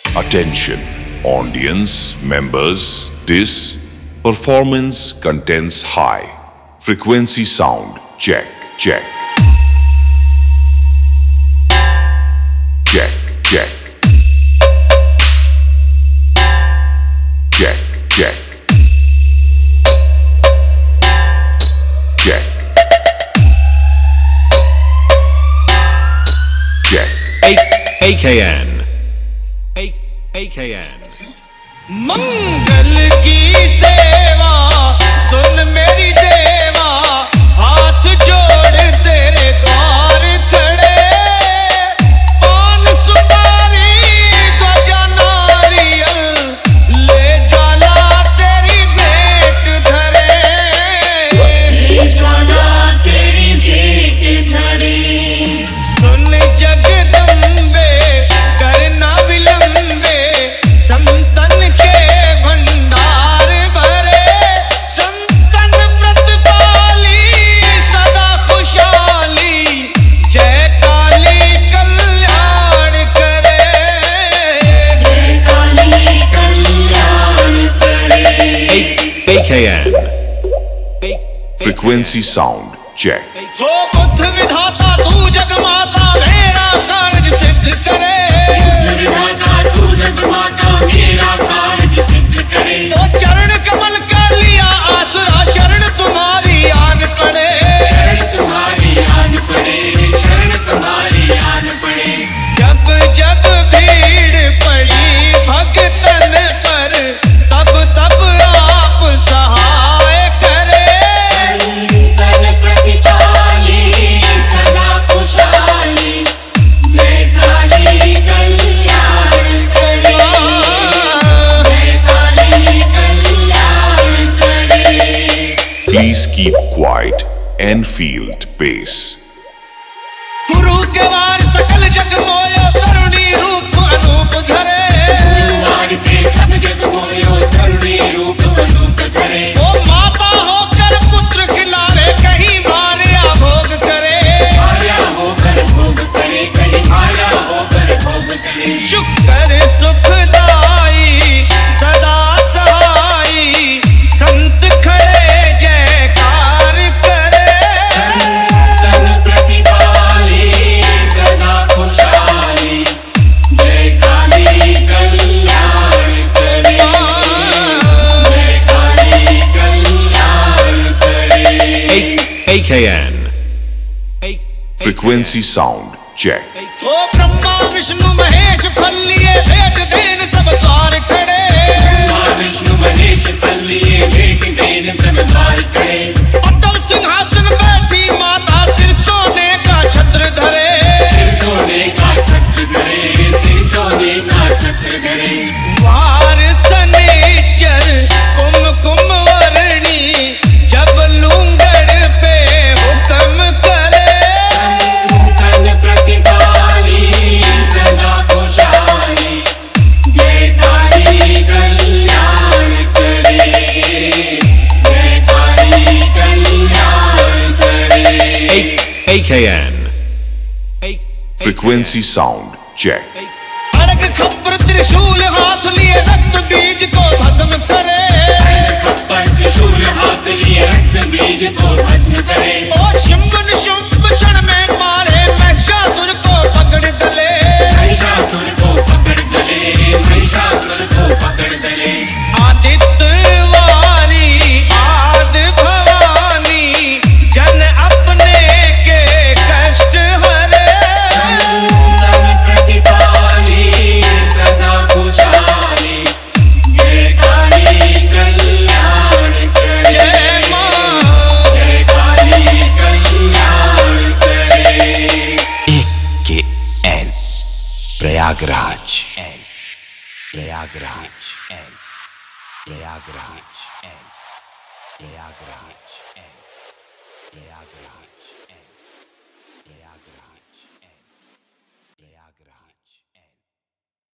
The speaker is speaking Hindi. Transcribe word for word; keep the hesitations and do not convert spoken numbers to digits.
Attention, audience members, this performance contains high frequency sound. Check, check. Check, check. Check, check. Check. Check. A K N. A AKN. मंगल की सेवा सुन मेरी देवा, हाथ जोड़ तेरे द्वार खड़े, पान सुपारी ध्वजा नारियल, ले ज्वाला तेरी भेंट धरे, ले ज्वाला तेरी भेंट धरे। सुन जगदम्बे करना विलंबे, संतन के भंडार भरे, संतन प्रतिपाली सदा खुशहाली, जय काली कल्याण करे, जय काली कल्याण करे। A K N. Frequency sound. Check. ओ बुद्ध विधाता तू जगमाता, मेरा कार्य सिद्ध करे, विधाता तू जगमाता, मेरा कार्य सिद्ध करे। तो चरण कमल का लिया आसरा, शरण तुम्हारी आन पड़े, शरण तुम्हारी आन पड़े, शरण तुम्हारी आन पड़े। जब जब भीड़ पड़ी भक्तन पर, तब तब आप सहाय करे, संतन प्रतिपाली सदा खुशहाली, जय काली कल्याण करे, जय काली कल्याण करे। Please keep quiet and feel the bass. गुरु के वार सकल जग मोयो, करुणी रूप अनूप धरे, गुरुवार के सब जग मोयो, करुणी रूप अनूप धरे। ओ माता होकर पुत्र खिलावे, कहीं भार्या भोग करे, भार्या होकर भोग करे, कहीं भार्या होकर भोग करे। शुक्र सुखदाई सदा सहाई, संत खड़े जयकार करे, संतन प्रतिपाली सदा खुशहाली, जय काली कल्याण करे, जय काली कल्याण करे। A K N. Frequency sound. Check. ओ ब्रह्मा विष्णु महेश फल लिए, भेंट देन सब द्वार खड़े, ब्रह्मा विष्णु महेश फल लिए, भेंट देन सब द्वार खड़े। अटल सिंहासन बैठी माता, सिर सोने का छत्र धरे, सिर सोने का छत्र धरे, सिर सोने का छत्र धरे। वार शनिचर कुम कुम वर्णी, जब लूंगड़ पे हुक्म करे, संतन प्रतिपाली सदा खुशहाली, जय काली कल्याण करे, जय काली कल्याण करे। A K N. Frequency sound. Check. खड़ग खप्पर त्रिशूल हाथ लिए, रक्त बीज को भस्म करे, खप्पर त्रिशूल हाथ लिए, रक्त बीज को भस्म करे। ओ शुंभ निशुंभ क्षण में मारे, महिषासुर को पकड़ दले, महिषासुर को पकड़ दले, महिषासुर को पकड़ दले। आदित्य वाली आद भवानी, जन अपने के कष्ट हरे, संतन प्रतिपाली सदा खुशहाली, जय काली कल्याण करे, जय मां, जय काली कल्याण करे। A K N. Prayagraj. Prayagraj. Prayagraj. Prayagraj. Prayagraj.